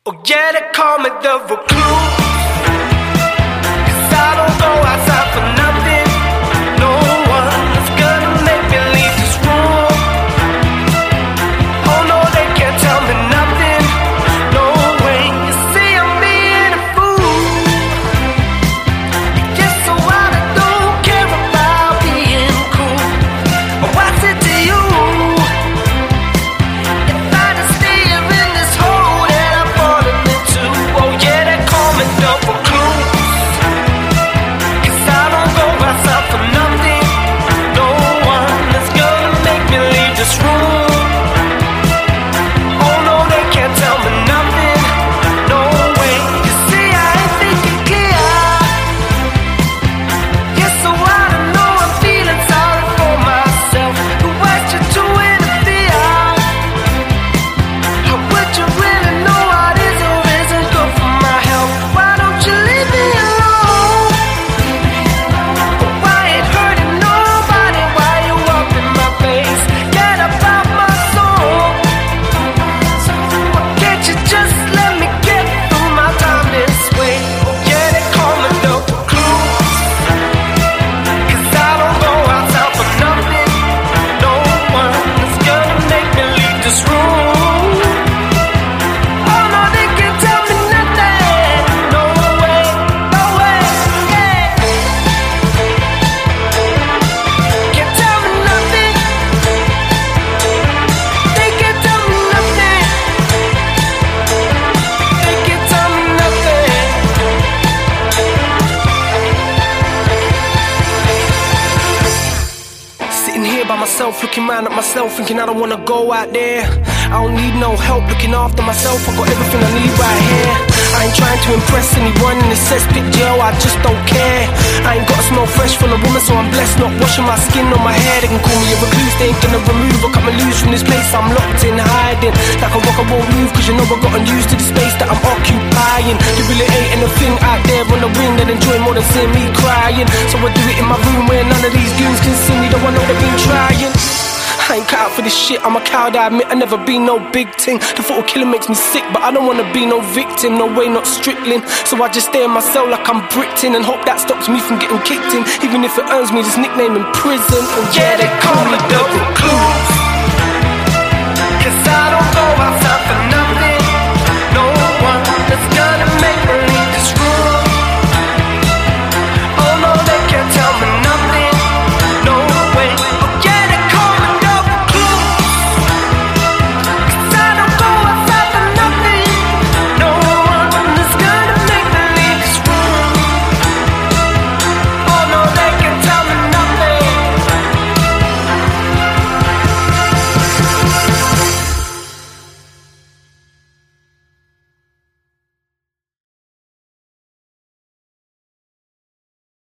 Oh yeah, they call me the recluse, 'cause I don't go outside for nothing. No one's gonna make me leave this room. Oh no, they can't tell me nothing. No way, you see I'm being a fool. Yes, so I don't care about being cool. Oh, what's it to you? If I just stay in this hole that I've fallen into. Oh yeah, they call me the recluse, 'cause I don't go outside for nothing. No one is gonna make me leave this room. Oh no, they can't tell me nothing. No way, you see I ain't thinking clear. Yes, so I don't know, I'm feeling sorry for myself. Who asked you to interfere? How would you really know what is or isn't good for my health? Why don't you leave me alone? Why ain't hurting nobody? Why you up in my face? Get about my soul. Why can't you just let me get through my time this way? Oh yeah, they call me the recluse, 'cause I don't go outside for nothing. No one is gonna make me leave this room. Oh no, they can't tell me nothing. No way, no way, yeah. Can't tell me nothing. They can't tell me nothing. They can't tell me nothing. Sitting here by myself, looking round at myself, thinking I don't wanna go out there. I don't need no help looking after myself. I got everything I need right here. I ain't trying to impress anyone in the cesspit jail, I just don't care. I ain't gotta smell fresh from a woman, so I'm blessed not washing my skin or my hair. They can call me a recluse, they ain't gonna remove or cut me loose from this place I'm locked in, hiding. Like a rock, I won't move, 'cause you know I've gotten used to the space that I'm occupying. There really ain't anything out there on the wing that enjoy more than seeing me crying. So I do it in my room where none of these goons can see me, though I know they've been trying. I ain't cut out for this shit, I'm a coward, I admit I never been no big thing. The thought of killing makes me sick, but I don't wanna be no victim, no way, not Strickland. So I just stay in my cell like I'm bricked in and hope that stops me from getting kicked in, even if it earns me this nickname in prison. Oh yeah, they call me the recluse, 'cause I don't go outside